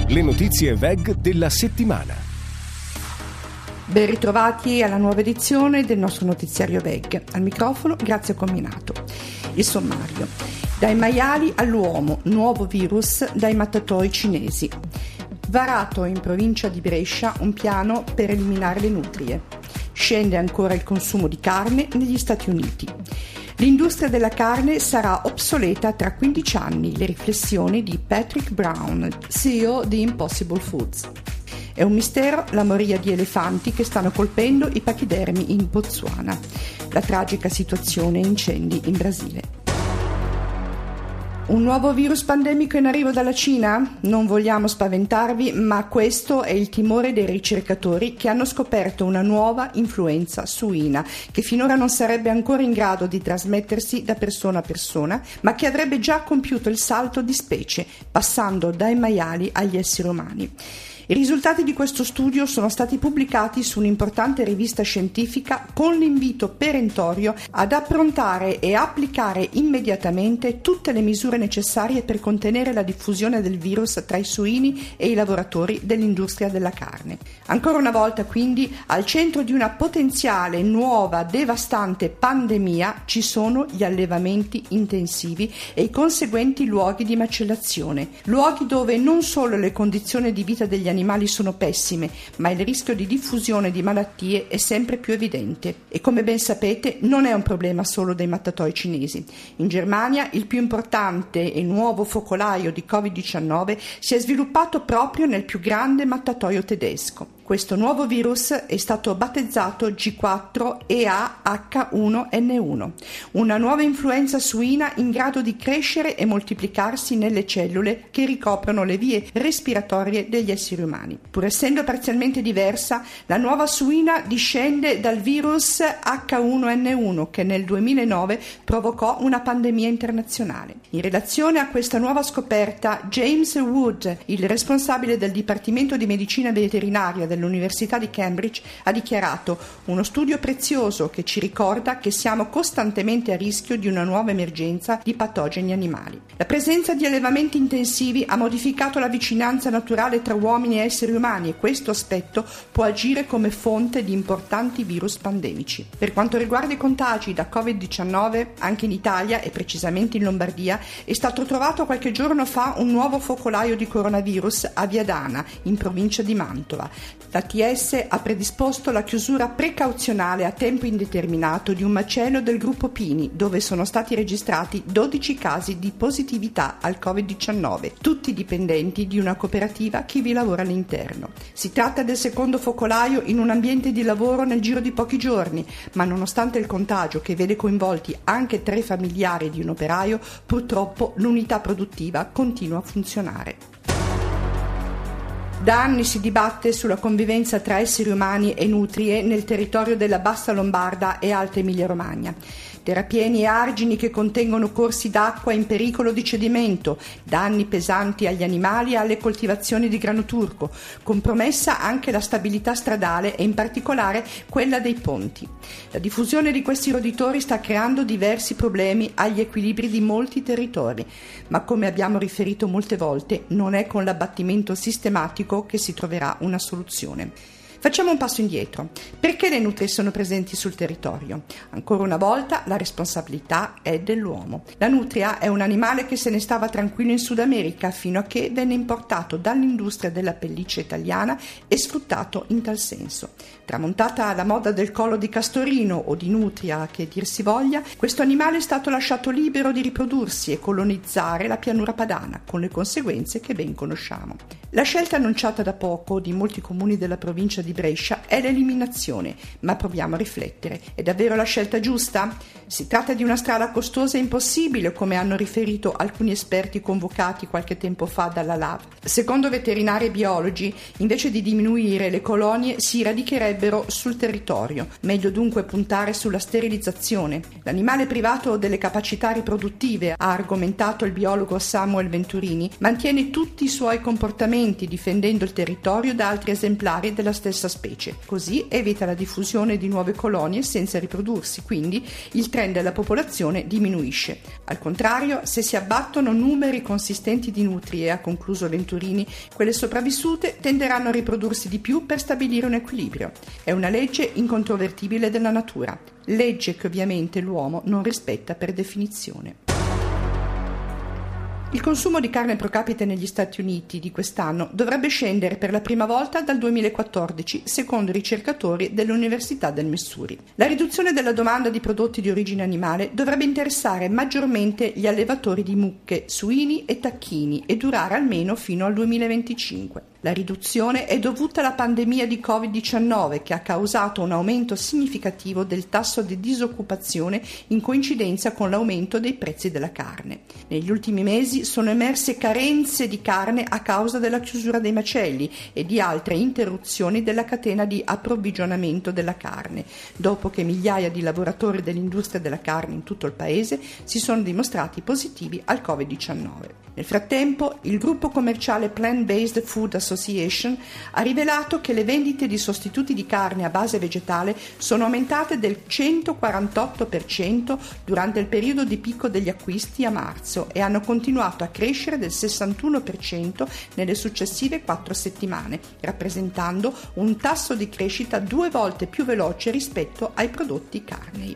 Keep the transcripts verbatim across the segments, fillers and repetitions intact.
Le notizie V E G della settimana. Ben ritrovati alla nuova edizione del nostro notiziario V E G. Al microfono Grazia Comminato. Il sommario. Dai maiali all'uomo, nuovo virus dai mattatoi cinesi. Varato in provincia di Brescia un piano per eliminare le nutrie. Scende ancora il consumo di carne negli Stati Uniti. L'industria della carne sarà obsoleta tra quindici anni, le riflessioni di Patrick Brown, C E O di Impossible Foods. È un mistero la moria di elefanti che stanno colpendo i pachidermi in Botswana. La tragica situazione incendi in Brasile. Un nuovo virus pandemico in arrivo dalla Cina? Non vogliamo spaventarvi, ma questo è il timore dei ricercatori che hanno scoperto una nuova influenza suina, che finora non sarebbe ancora in grado di trasmettersi da persona a persona, ma che avrebbe già compiuto il salto di specie, passando dai maiali agli esseri umani. I risultati di questo studio sono stati pubblicati su un'importante rivista scientifica con l'invito perentorio ad approntare e applicare immediatamente tutte le misure necessarie per contenere la diffusione del virus tra i suini e i lavoratori dell'industria della carne. Ancora una volta, quindi, al centro di una potenziale, nuova, devastante pandemia ci sono gli allevamenti intensivi e i conseguenti luoghi di macellazione, luoghi dove non solo le condizioni di vita degli animali sono pessime, ma il rischio di diffusione di malattie è sempre più evidente. E come ben sapete non è un problema solo dei mattatoi cinesi. In Germania il più importante e nuovo focolaio di covid diciannove si è sviluppato proprio nel più grande mattatoio tedesco. Questo nuovo virus è stato battezzato G quattro E A H uno N uno, una nuova influenza suina in grado di crescere e moltiplicarsi nelle cellule che ricoprono le vie respiratorie degli esseri umani. Pur essendo parzialmente diversa, la nuova suina discende dal virus H uno N uno che nel duemilanove provocò una pandemia internazionale. In relazione a questa nuova scoperta, James Wood, il responsabile del Dipartimento di Medicina Veterinaria del dell'Università di Cambridge, ha dichiarato: uno studio prezioso che ci ricorda che siamo costantemente a rischio di una nuova emergenza di patogeni animali. La presenza di allevamenti intensivi ha modificato la vicinanza naturale tra uomini e esseri umani e questo aspetto può agire come fonte di importanti virus pandemici. Per quanto riguarda i contagi da covid diciannove, anche in Italia e precisamente in Lombardia è stato trovato qualche giorno fa un nuovo focolaio di coronavirus a Viadana, in provincia di Mantova. L'A T S ha predisposto la chiusura precauzionale a tempo indeterminato di un macello del gruppo Pini, dove sono stati registrati dodici casi di positività al covid diciannove, tutti dipendenti di una cooperativa che vi lavora all'interno. Si tratta del secondo focolaio in un ambiente di lavoro nel giro di pochi giorni, ma nonostante il contagio che vede coinvolti anche tre familiari di un operaio, purtroppo l'unità produttiva continua a funzionare. Da anni si dibatte sulla convivenza tra esseri umani e nutrie nel territorio della Bassa Lombarda e Alta Emilia-Romagna. Terrapieni e argini che contengono corsi d'acqua in pericolo di cedimento, danni pesanti agli animali e alle coltivazioni di grano turco, compromessa anche la stabilità stradale e in particolare quella dei ponti. La diffusione di questi roditori sta creando diversi problemi agli equilibri di molti territori, ma come abbiamo riferito molte volte non è con l'abbattimento sistematico che si troverà una soluzione. Facciamo un passo indietro. Perché le nutrie sono presenti sul territorio? Ancora una volta la responsabilità è dell'uomo. La nutria è un animale che se ne stava tranquillo in Sud America fino a che venne importato dall'industria della pelliccia italiana e sfruttato in tal senso. Tramontata la moda del collo di castorino o di nutria che dir si voglia, questo animale è stato lasciato libero di riprodursi e colonizzare la pianura padana, con le conseguenze che ben conosciamo. La scelta annunciata da poco di molti comuni della provincia di Brescia è l'eliminazione, ma proviamo a riflettere. È davvero la scelta giusta? Si tratta di una strada costosa e impossibile, come hanno riferito alcuni esperti convocati qualche tempo fa dalla L A V. Secondo veterinari e biologi, invece di diminuire le colonie si radicherebbero sul territorio. Meglio dunque puntare sulla sterilizzazione. L'animale privato delle capacità riproduttive, ha argomentato il biologo Samuel Venturini, mantiene tutti i suoi comportamenti difendendo il territorio da altri esemplari della stessa stessa specie. Così evita la diffusione di nuove colonie senza riprodursi, quindi il trend della popolazione diminuisce. Al contrario, se si abbattono numeri consistenti di nutrie, ha concluso Venturini, quelle sopravvissute tenderanno a riprodursi di più per stabilire un equilibrio. È una legge incontrovertibile della natura, legge che ovviamente l'uomo non rispetta per definizione. Il consumo di carne pro capite negli Stati Uniti di quest'anno dovrebbe scendere per la prima volta dal duemilaquattordici, secondo i ricercatori dell'Università del Missouri. La riduzione della domanda di prodotti di origine animale dovrebbe interessare maggiormente gli allevatori di mucche, suini e tacchini e durare almeno fino al duemilaventicinque. La riduzione è dovuta alla pandemia di covid diciannove che ha causato un aumento significativo del tasso di disoccupazione in coincidenza con l'aumento dei prezzi della carne. Negli ultimi mesi sono emerse carenze di carne a causa della chiusura dei macelli e di altre interruzioni della catena di approvvigionamento della carne, dopo che migliaia di lavoratori dell'industria della carne in tutto il paese si sono dimostrati positivi al covid diciannove. Nel frattempo, il gruppo commerciale Plant-Based Food Association ha rivelato che le vendite di sostituti di carne a base vegetale sono aumentate del centoquarantotto per cento durante il periodo di picco degli acquisti a marzo e hanno continuato a crescere del sessantuno per cento nelle successive quattro settimane, rappresentando un tasso di crescita due volte più veloce rispetto ai prodotti carnei.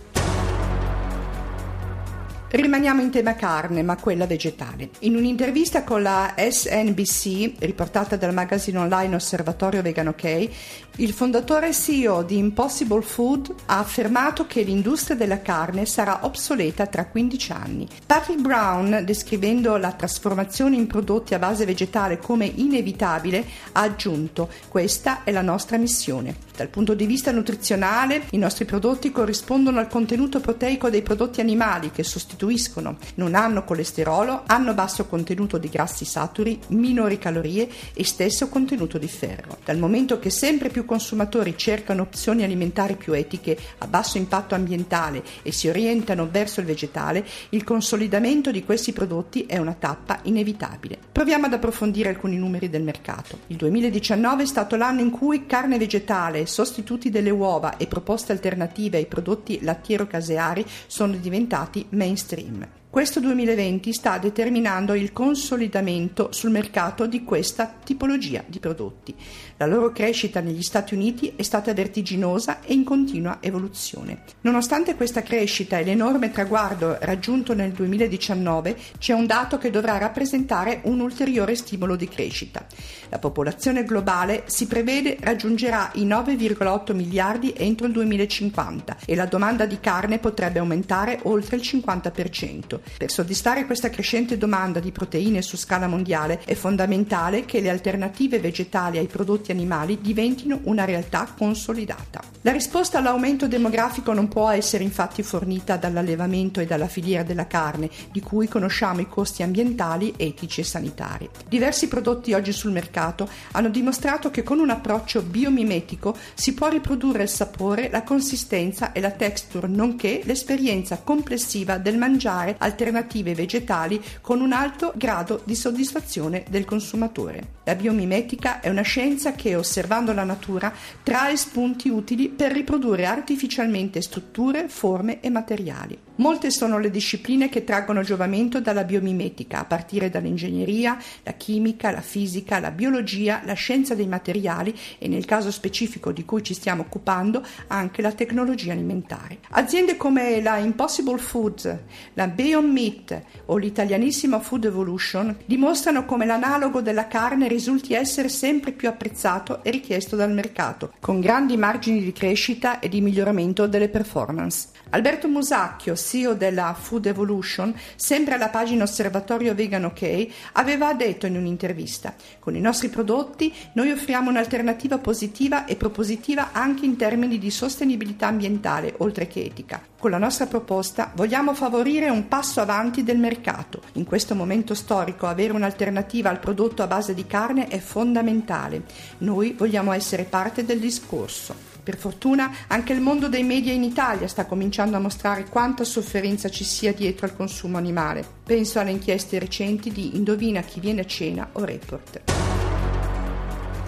Rimaniamo in tema carne, ma quella vegetale. In un'intervista con la S N B C, riportata dal magazine online Osservatorio Vegan OK, il fondatore e C E O di Impossible Food ha affermato che l'industria della carne sarà obsoleta tra quindici anni. Patrick Brown, descrivendo la trasformazione in prodotti a base vegetale come inevitabile, ha aggiunto: questa è la nostra missione. Dal punto di vista nutrizionale, i nostri prodotti corrispondono al contenuto proteico dei prodotti animali che sostituiscono, non hanno colesterolo, hanno basso contenuto di grassi saturi, minori calorie e stesso contenuto di ferro. Dal momento che sempre più consumatori cercano opzioni alimentari più etiche, a basso impatto ambientale e si orientano verso il vegetale, il consolidamento di questi prodotti è una tappa inevitabile. Proviamo ad approfondire alcuni numeri del mercato. Il duemiladiciannove è stato l'anno in cui carne vegetale, sostituti delle uova e proposte alternative ai prodotti lattiero-caseari sono diventati mainstream. Questo duemilaventi sta determinando il consolidamento sul mercato di questa tipologia di prodotti. La loro crescita negli Stati Uniti è stata vertiginosa e in continua evoluzione. Nonostante questa crescita e l'enorme traguardo raggiunto nel duemiladiciannove, c'è un dato che dovrà rappresentare un ulteriore stimolo di crescita. La popolazione globale si prevede raggiungerà i nove virgola otto miliardi entro il duemilacinquanta e la domanda di carne potrebbe aumentare oltre il cinquanta per cento. Per soddisfare questa crescente domanda di proteine su scala mondiale è fondamentale che le alternative vegetali ai prodotti animali diventino una realtà consolidata. La risposta all'aumento demografico non può essere infatti fornita dall'allevamento e dalla filiera della carne, di cui conosciamo i costi ambientali, etici e sanitari. Diversi prodotti oggi sul mercato hanno dimostrato che con un approccio biomimetico si può riprodurre il sapore, la consistenza e la texture, nonché l'esperienza complessiva del mangiare alternative vegetali con un alto grado di soddisfazione del consumatore. La biomimetica è una scienza che, osservando la natura, trae spunti utili per riprodurre artificialmente strutture, forme e materiali. Molte sono le discipline che traggono giovamento dalla biomimetica, a partire dall'ingegneria, la chimica, la fisica, la biologia, la scienza dei materiali e, nel caso specifico di cui ci stiamo occupando, anche la tecnologia alimentare. Aziende come la Impossible Foods, la Beyond Meat o l'italianissima Food Evolution dimostrano come l'analogo della carne risulti essere sempre più apprezzato e richiesto dal mercato, con grandi margini di crescita e di miglioramento delle performance. Alberto Musacchio, C E O della Food Evolution, sempre alla pagina Osservatorio Vegan OK, aveva detto in un'intervista: con i nostri prodotti noi offriamo un'alternativa positiva e propositiva anche in termini di sostenibilità ambientale, oltre che etica. Con la nostra proposta vogliamo favorire un passo avanti del mercato. In questo momento storico avere un'alternativa al prodotto a base di carne è fondamentale. Noi vogliamo essere parte del discorso. Per fortuna anche il mondo dei media in Italia sta cominciando a mostrare quanta sofferenza ci sia dietro al consumo animale. Penso alle inchieste recenti di Indovina chi viene a cena o Report.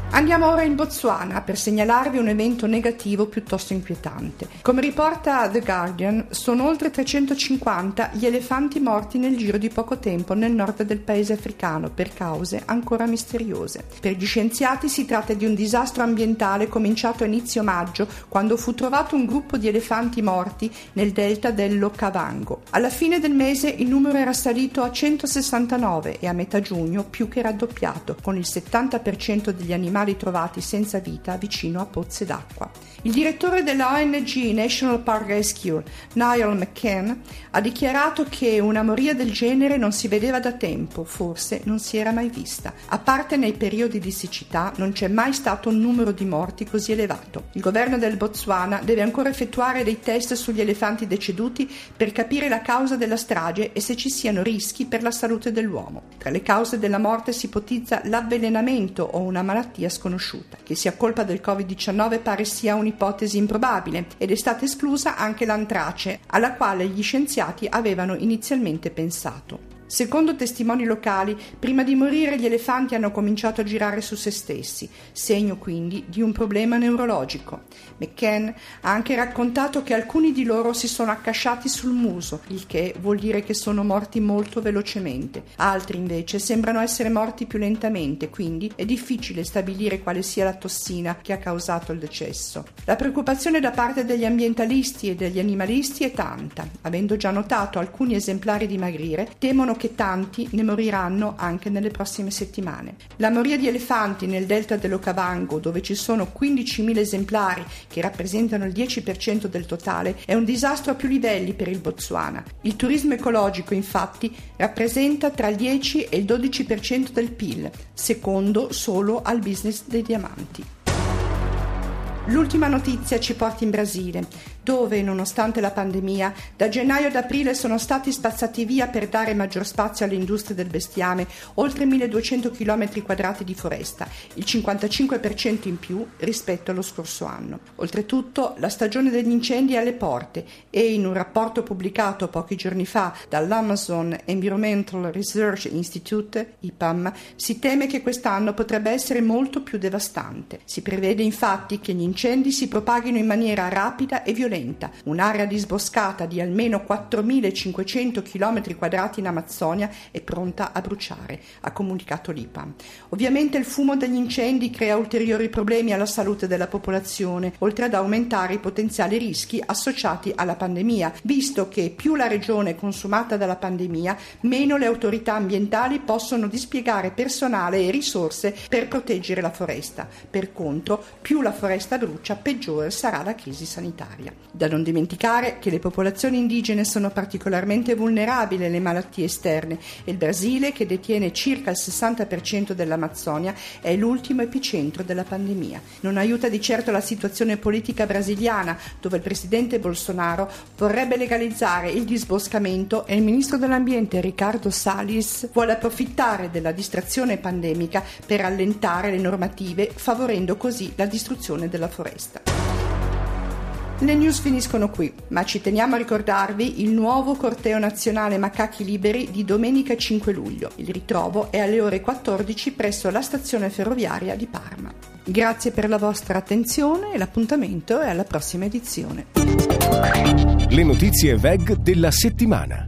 Andiamo ora in Botswana per segnalarvi un evento negativo piuttosto inquietante. Come riporta The Guardian, sono oltre trecentocinquanta gli elefanti morti nel giro di poco tempo nel nord del paese africano per cause ancora misteriose. Per gli scienziati si tratta di un disastro ambientale cominciato a inizio maggio, quando fu trovato un gruppo di elefanti morti nel delta dell'Okavango. Alla fine del mese il numero era salito a centosessantanove e a metà giugno più che raddoppiato, con il settanta per cento degli animali trovati senza vita vicino a pozze d'acqua. Il direttore della O N G National Park Rescue, Niall McCann, ha dichiarato che una moria del genere non si vedeva da tempo, forse non si era mai vista. A parte nei periodi di siccità, non c'è mai stato un numero di morti così elevato. Il governo del Botswana deve ancora effettuare dei test sugli elefanti deceduti per capire la causa della strage e se ci siano rischi per la salute dell'uomo. Tra le cause della morte si ipotizza l'avvelenamento o una malattia sconosciuta. Che sia colpa del covid diciannove pare sia un'ipotesi improbabile ed è stata esclusa anche l'antrace, alla quale gli scienziati avevano inizialmente pensato. Secondo testimoni locali, prima di morire gli elefanti hanno cominciato a girare su se stessi, segno quindi di un problema neurologico. McCann ha anche raccontato che alcuni di loro si sono accasciati sul muso, il che vuol dire che sono morti molto velocemente. Altri invece sembrano essere morti più lentamente, quindi è difficile stabilire quale sia la tossina che ha causato il decesso. La preoccupazione da parte degli ambientalisti e degli animalisti è tanta. Avendo già notato alcuni esemplari dimagrire, temono che tanti ne moriranno anche nelle prossime settimane. La moria di elefanti nel delta dell'Okavango, dove ci sono quindicimila esemplari che rappresentano il dieci per cento del totale, è un disastro a più livelli per il Botswana. Il turismo ecologico, infatti, rappresenta tra il dieci e il dodici per cento del P I L, secondo solo al business dei diamanti. L'ultima notizia ci porta in Brasile, dove, nonostante la pandemia, da gennaio ad aprile sono stati spazzati via per dare maggior spazio alle industrie del bestiame oltre milleduecento chilometri quadrati di foresta, il cinquantacinque per cento in più rispetto allo scorso anno. Oltretutto, la stagione degli incendi è alle porte e, in un rapporto pubblicato pochi giorni fa dall'Amazon Environmental Research Institute, I P A M, si teme che quest'anno potrebbe essere molto più devastante. Si prevede infatti che gli incendi si propaghino in maniera rapida e violenta. Un'area disboscata di almeno quattromilacinquecento chilometri quadrati in Amazzonia è pronta a bruciare, ha comunicato l'I P A M. Ovviamente il fumo degli incendi crea ulteriori problemi alla salute della popolazione, oltre ad aumentare i potenziali rischi associati alla pandemia, visto che più la regione è consumata dalla pandemia, meno le autorità ambientali possono dispiegare personale e risorse per proteggere la foresta. Per contro, più la foresta brucia, peggiore sarà la crisi sanitaria. Da non dimenticare che le popolazioni indigene sono particolarmente vulnerabili alle malattie esterne e il Brasile, che detiene circa il sessanta per cento dell'Amazzonia, è l'ultimo epicentro della pandemia. Non aiuta di certo la situazione politica brasiliana, dove il presidente Bolsonaro vorrebbe legalizzare il disboscamento e il ministro dell'ambiente Ricardo Salles vuole approfittare della distrazione pandemica per allentare le normative, favorendo così la distruzione della foresta. Le news finiscono qui, ma ci teniamo a ricordarvi il nuovo corteo nazionale Macachi Liberi di domenica cinque luglio. Il ritrovo è alle ore quattordici presso la stazione ferroviaria di Parma. Grazie per la vostra attenzione e l'appuntamento è alla prossima edizione. Le notizie V E G della settimana.